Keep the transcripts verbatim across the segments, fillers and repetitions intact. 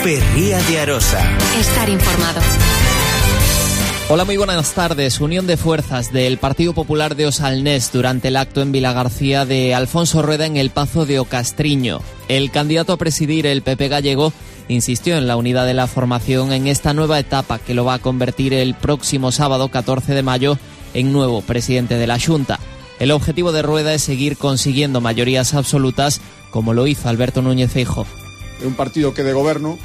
Cope Ría de Arosa. Estar informado. Hola, muy buenas tardes. Unión de fuerzas del Partido Popular de Osalnés durante el acto en Vilagarcía de Alfonso Rueda en el Pazo de Ocastriño. El candidato a presidir el P P gallego insistió en la unidad de la formación en esta nueva etapa que lo va a convertir el próximo sábado catorce de mayo en nuevo presidente de la Xunta. El objetivo de Rueda es seguir consiguiendo mayorías absolutas como lo hizo Alberto Núñez Feijóo. Un partido que de goberno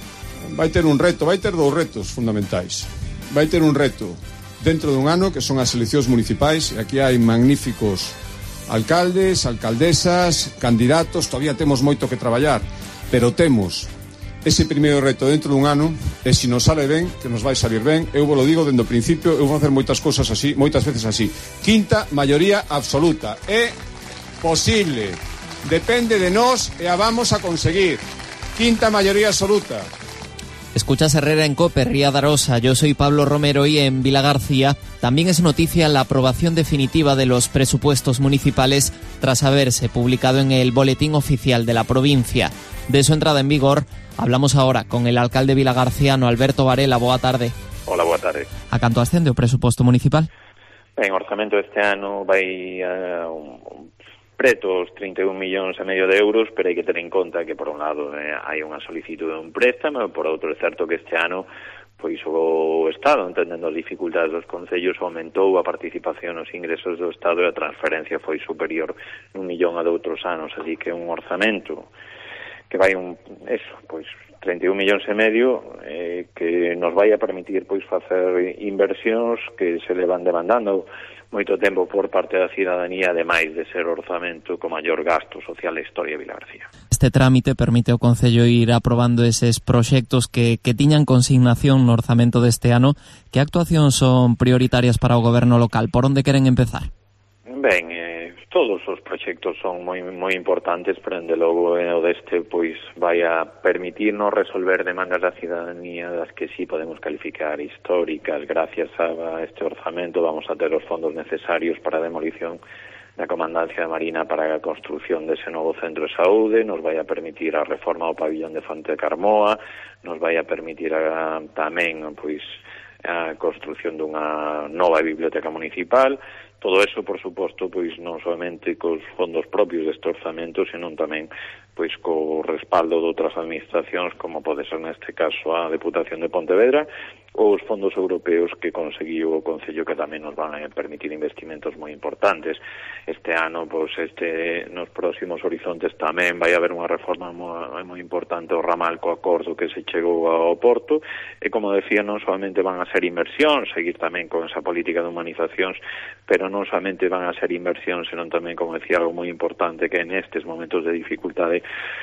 vai ter un reto, vai ter dous retos fundamentais. Vai ter un reto dentro dun ano que son as eleccións municipais e aquí hai magníficos alcaldes, alcaldesas, candidatos, todavía temos moito que traballar, pero temos ese primeiro reto dentro dun ano e se nos sale ben, que nos vai salir ben, eu vos lo digo dende o principio, eu vou facer moitas cousas así, moitas veces así. Quinta maioría absoluta, é posible, depende de nós e a vamos a conseguir. Quinta mayoría absoluta. Escuchas Herrera en Cope, Ría de Arosa. Yo soy Pablo Romero y en Vilagarcía también es noticia la aprobación definitiva de los presupuestos municipales tras haberse publicado en el Boletín Oficial de la provincia. De su entrada en vigor hablamos ahora con el alcalde vilagarciano Alberto Varela. Boa tarde. Hola, boa tarde. A canto ascende o presuposto municipal? Ben, o orzamento este ano vai a un, un preto os trinta e un millóns e medio de euros, pero hai que ter en conta que por un lado eh, hai unha solicitud de un préstamo, por outro é certo que este ano pois o Estado, entendendo as dificultades dos concellos, aumentou a participación nos ingresos do Estado e a transferencia foi superior un millón a de outros anos, así que un orzamento que vai un, eso, pois trinta e un millóns e medio eh, que nos vai a permitir pois facer inversións que se le van demandando moito tempo por parte da cidadanía, ademais de ser orzamento co maior gasto social da historia de Vilagarcía. Este trámite permite ao Concello ir aprobando eses proxectos que, que tiñan consignación no orzamento deste ano. Que actuacións son prioritarias para o goberno local? Por onde queren empezar? Ben, eh, todos os proxectos son moi moi importantes, pero dende logo eh, o deste pois vai a permitirnos resolver demandas da cidadanía das que sí podemos calificar históricas. Gracias a este orzamento vamos a ter os fondos necesarios para a demolición da Comandancia da Marina para a construción dese novo centro de saúde, nos vai a permitir a reforma do pabillón de Fonte de Carmoa, nos vai a permitir a, tamén pois a construción dunha nova biblioteca municipal. Todo eso, por suposto, pois non somente cos fondos propios deste orzamento, senón tamén pois co respaldo de outras administracións, como pode ser neste caso a Deputación de Pontevedra, ou os fondos europeos que conseguiu o Concello, que tamén nos van a permitir investimentos moi importantes. Este ano, pois este nos próximos horizontes tamén vai haber unha reforma moi, moi importante o ramal co acordo que se chegou ao Porto, e como decía, non solamente van a ser inversións, seguir tamén con esa política de humanizacións, pero non solamente van a ser inversións, senón tamén, como decía, algo moi importante que en estes momentos de dificultade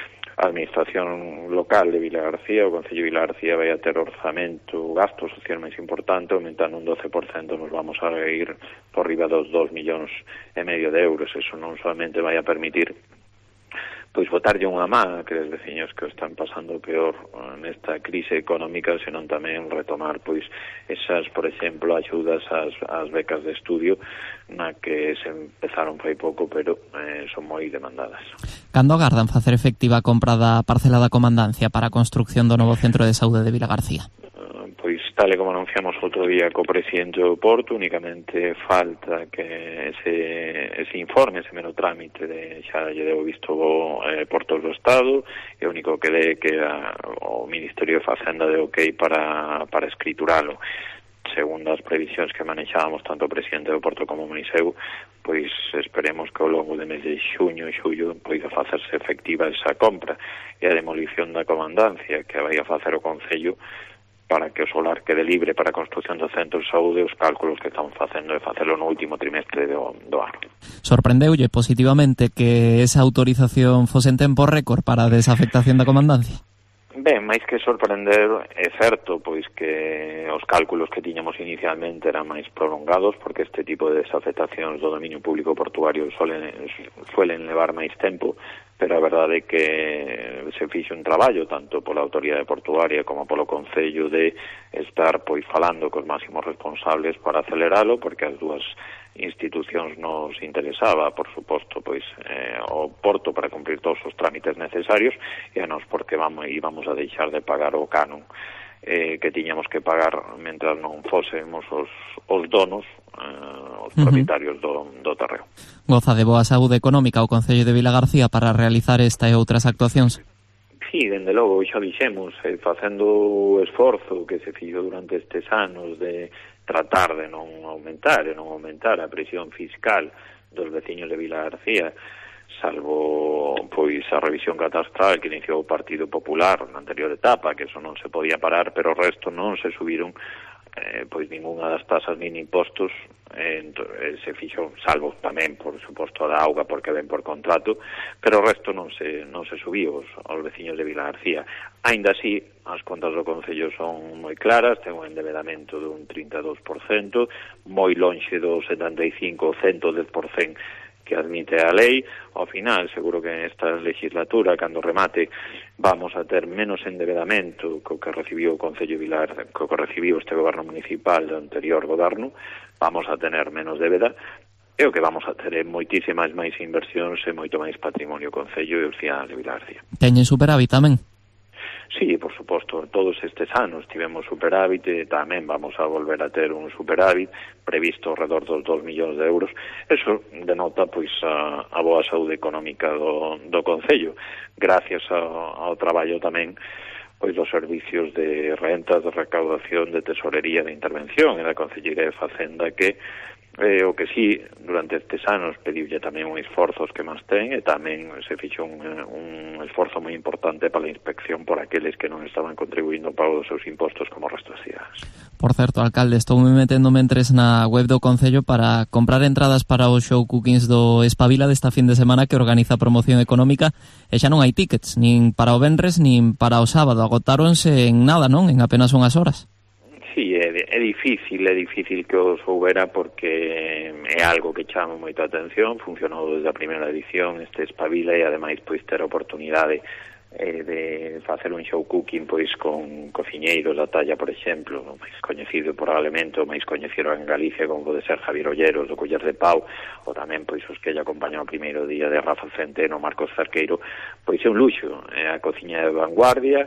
a administración local de Vilagarcía, o Concello de Vilagarcía vai a ter orzamento, gasto social máis importante, aumentando un doce por cento, nos vamos a ir por riba dos dos millóns e medio de euros. Eso non solamente vai a permitir pois botarlle unha má a aqueles veciños que o están pasando peor nesta crise económica, senón tamén retomar pois esas, por exemplo, axudas ás, ás becas de estudio na que se empezaron fai pouco, pero eh, son moi demandadas. Cando agardan facer efectiva a compra da parcela da Comandancia para a construción do novo centro de saúde de Vilagarcía? Pois tal e como anunciamos outro día co presidente do Porto, únicamente falta que ese, ese informe, ese mero trámite de xa lle deu visto o eh, Portos do Estado, e o único que dé que a, o Ministerio de Facenda de ok para, para escrituralo. Segundo as previsións que manexábamos tanto o presidente do Porto como o Muniseu, pois esperemos que ao longo de mes de xuño e xullo poida facerse efectiva esa compra e a demolición da Comandancia que vai a facer o Concello para que o solar quede libre para a construción do centro de saúde. Os cálculos que estamos facendo é facelo no último trimestre do, do ano. Sorprendeulle positivamente que esa autorización fose en tempo récord para a desafectación da Comandancia? Ben, máis que sorprender, é certo pois que os cálculos que tiñamos inicialmente eran máis prolongados, porque este tipo de desafectacións do dominio público portuario suelen, suelen levar máis tempo, pero a verdade é que se fixo un traballo tanto pola autoridade portuaria como polo Concello de estar pois falando cos máximos responsables para aceleralo, porque as dúas institucións nos interesaba, por suposto, pois eh, o Porto para cumprir todos os trámites necesarios, e a nos porque vamos, íbamos a deixar de pagar o canon eh, que tiñamos que pagar mentras non fósemos os, os donos, eh, os propietarios uh-huh. do, do terreo. Goza de boa saúde económica o Concello de Vilagarcía para realizar esta e outras actuacións? Sí, dende logo, xa dixemos, eh, facendo o esforzo que se fixo durante estes anos de tratar de non aumentar, de non aumentar a presión fiscal dos veciños de Vilagarcía, salvo pois a revisión catastral que iniciou o Partido Popular na anterior etapa, que eso non se podía parar, pero o resto non se subiron eh, pois ninguna das tasas nin impostos, eh, se fixo, salvo tamén, por suposto, da auga porque ven por contrato, pero o resto non se, non se subiu aos, aos veciños de Vilagarcía. Aínda así, as contas do Concello son moi claras, ten un endevedamento dun trinta e dous por cento, moi lonxe do setenta e cinco, ciento dez por cento que admite a lei. Ao final, seguro que nesta legislatura, cando remate, vamos a ter menos endevedamento co que recibiu o Concello de Vilar, co que recibiu este goberno municipal do anterior goberno, vamos a tener menos débeda, e o que vamos a ter é moitísimas máis inversións e moito máis patrimonio o Concello e o Cidade de Vilagarcía. Teñen superávit tamén? Sí, por suposto, todos estes anos tivemos superávit e tamén vamos a volver a ter un superávit previsto alrededor dos dos millóns de euros. Eso denota pois a, a boa saúde económica do, do Concello, gracias ao, ao traballo tamén pois dos servicios de rentas, de recaudación, de tesorería, de intervención e da Concellería de Facenda, que Eh, o que sí, durante estes anos pediulle tamén un esforzo que máis ten, e tamén se fixo un, un esforzo moi importante para a inspección por aqueles que non estaban contribuindo ao pago dos seus impostos como o resto das cidades. Por certo, alcalde, estou me metendo mentres na web do Concello para comprar entradas para o show Cookings do Espabila desta fin de semana que organiza Promoción Económica, e xa non hai tickets, nin para o venres, nin para o sábado. Agotáronse en nada, non? En apenas unhas horas. Sí, é, é difícil, é difícil que os houbera porque é algo que chama moita atención, funcionou desde a primeira edición este Espabila, e ademais pois ter a oportunidade eh, de facer un show cooking pois con cociñeiros da talla, por exemplo, o máis coñecido probablemente, o máis coñecido en Galicia, como pode ser Javier Olleros do Culler de Pau, ou tamén pois os que lle acompañan o primeiro día de Rafa Centeno, Marcos Cerqueiro, pois é un luxo, é a cociña de vanguardia.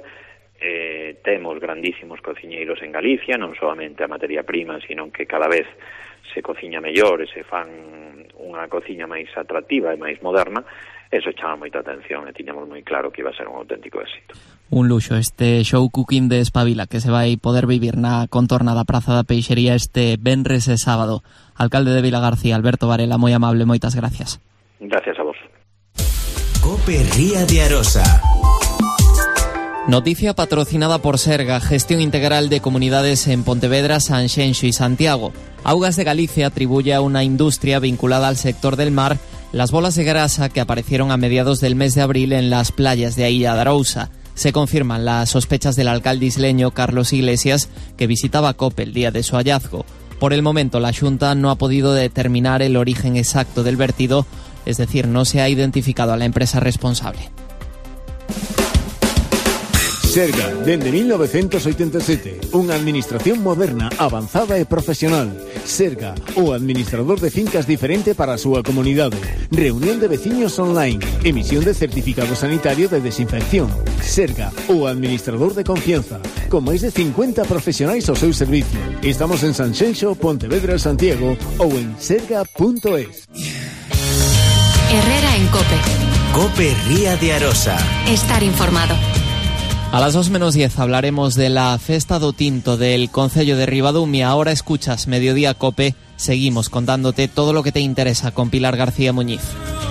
Eh, temos grandísimos cociñeiros en Galicia, non solamente a materia prima, sino que cada vez se cociña mellor e se fan unha cociña máis atractiva e máis moderna. Eso chama moita atención e tiñamos moi claro que iba a ser un auténtico éxito. Un luxo este show cooking de Espabila que se vai poder vivir na contorna da Praza da Peixería este venres e sábado. Alcalde de Vilagarcía, Alberto Varela, moi amable, moitas gracias. Gracias a vos. Cope Ría de Arosa. Noticia patrocinada por Serga, Gestión Integral de Comunidades en Pontevedra, Sanxenxo y Santiago. Augas de Galicia atribuye a una industria vinculada al sector del mar las bolas de grasa que aparecieron a mediados del mes de abril en las playas de a Illa de Arousa. Se confirman las sospechas del alcalde isleño Carlos Iglesias, que visitaba COPE el día de su hallazgo. Por el momento, la Xunta no ha podido determinar el origen exacto del vertido, es decir, no se ha identificado a la empresa responsable. Serga, dende mil novecientos oitenta e sete, unha administración moderna, avanzada e profesional. Serga, o administrador de fincas diferente para a súa comunidade. Reunión de veciños online, emisión de certificado sanitario de desinfección. Serga, o administrador de confianza, con máis de cincuenta profesionais ao seu servicio. Estamos en Sanxenxo, Pontevedra, Santiago ou en serga punto es. Herrera en COPE. COPE Ría de Arosa. Estar informado. A las dos menos diez hablaremos de la Festa do Tinto del Concello de Ribadumia. Ahora escuchas Mediodía COPE. Seguimos contándote todo lo que te interesa con Pilar García Muñiz.